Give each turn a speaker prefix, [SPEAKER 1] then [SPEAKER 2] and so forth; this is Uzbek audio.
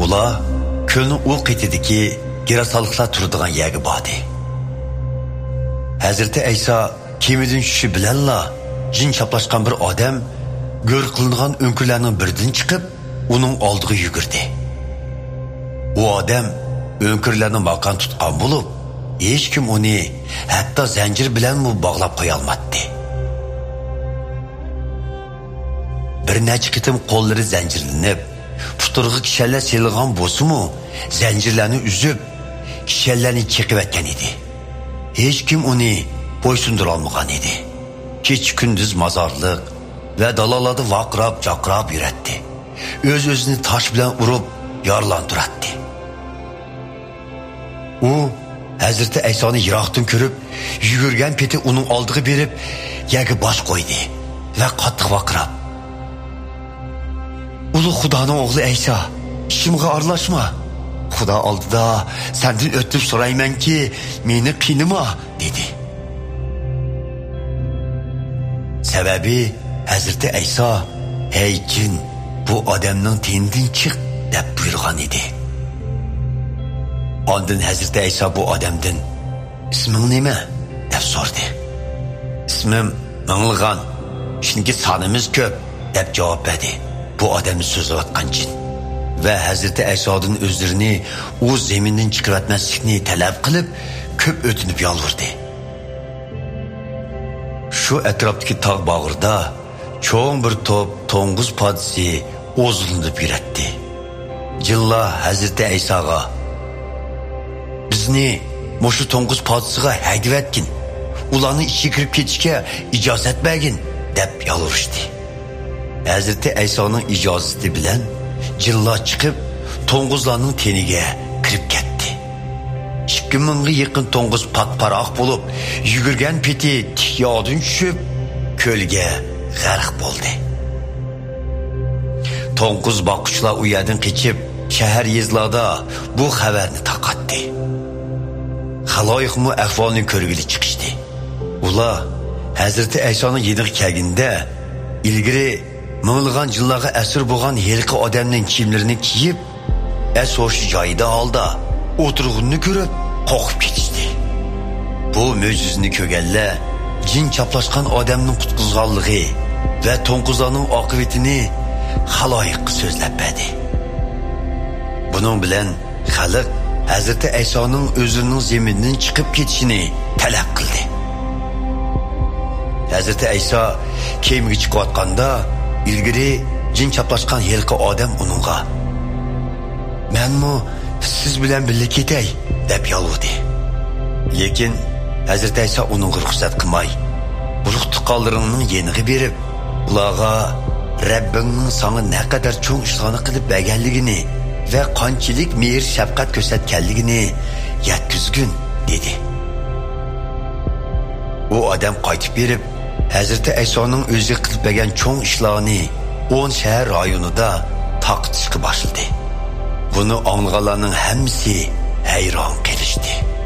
[SPEAKER 1] Ular ko'lning u qetidagi girasalliqlar turadigan yerga bordi. Hazrati Ayso kemidan tushishi bilanla jin chaplashgan bir odam go'r qilingan o'nkirlarning biridan chiqib, uning oldiga yugurdi. U odam o'nkirlarni maqan tutgan bo'lib, hech kim uni hatto zanjir bilan bog'lab qo'ya olmadi. Bir necha qitim qo'llari zanjirlanib, puturg'i kishanlar selgan bo'lsa-mu, zanjirlarni uzib, kishanlarni cheqib etgan edi. Hech kim uni bo'ysundira olmagan edi. Kech-kunduz mozorliq va dalolarda vaqrab-jaqrab yuratdi. O'z-o'zini tosh bilan urib, yorlantirdi. U Hazrati Aysoni yiroqdan ko'rib, yugurgan peti uning oldiga berib, yerga bosh qo'ydi va qattiq vaqirab: "Ulug' Xudoning o'g'li Ayso, ishimga aralashma. Xudo oldida sendan o'tib so'raymanki, meni qiynama", dedi. Sababi Hazrati Ayso, "Ey jin, bu odamning tenidan chiq", deb buyurgan edi. Ondan Hazrati Ayso bu odamdan: "Isming nima?" deb so'radi. "Ismim Minglig'an, chunki sonimiz ko'p", deb javob berdi bu odamni so'zlayotgan jin. Va Hazrati Aysodan o'zlarini u zamindan chiqib o'tmaslikni talab qilib, ko'p o'tinib yolvurdi. Shu atrofdagi tog' bog'irda cho'ng bir to'p to'ng'iz podisi o'zlanib yuratdi. Jinlar Hazrati Aysoga: "Bizni mushu to'ng'iz podisiga haydab etgin, ularni ichiga kirib ketishga ijozat bergin", deb yolvurishdi. Hazrati Aysoning ijozati bilan jinlar chiqib, to'ng'izlarning teniga kirib ketdi. 2000 ga yaqin to'ng'iz patparoq bo'lib, yugurgan peti tikyodin tushib, ko'lga g'arq bo'ldi. To'ng'iz boquvchilar u yerdan qochib, shahar yezlarda bu xabarni tarqatdi. Xaloyiqmi ahvolni ko'rgili chiqishdi. Ular Hazrati Aysoning yeniga kelganda, ilgari minglagan jinlarga asir bo'lgan yelqi odamning kiyimlarini kiyib, asosiy joyida holda o'tirganini ko'rib, qo'rqib ketishdi. Bu mo'jizani ko'rganlar jin chaplashgan odamning qutqizganligi va to'ng'izlarning oqibatini xaloyiqqa so'zlab berdi. Buning bilan xalq Hazrati Aysoning o'zining zamindan chiqib ketishini talab qildi. Hazrati Ayso kemiga chiqayotganda, ilgari jin chaplashgan yelqi odam uningga: "Menmi siz bilan birga ketay", deb yolvurdi. Lekin Hazrati Ayso uningga ruxsat qilmay, buruq tuqqanlaringning yeniga berib, ularga Rabbingning sana ne kadar cho'ng ishlarni qilib berganligini va qanchalik mehr shafqat ko'rsatganligini yetkazgin, dedi. U odam qaytib berib, Hazrati Aysoning o'zi qilib bergan cho'ng ishlarni 10 shahar rayonida taqtishga boshladi. Buni anglaganlarning hammasi hayron qolishdi.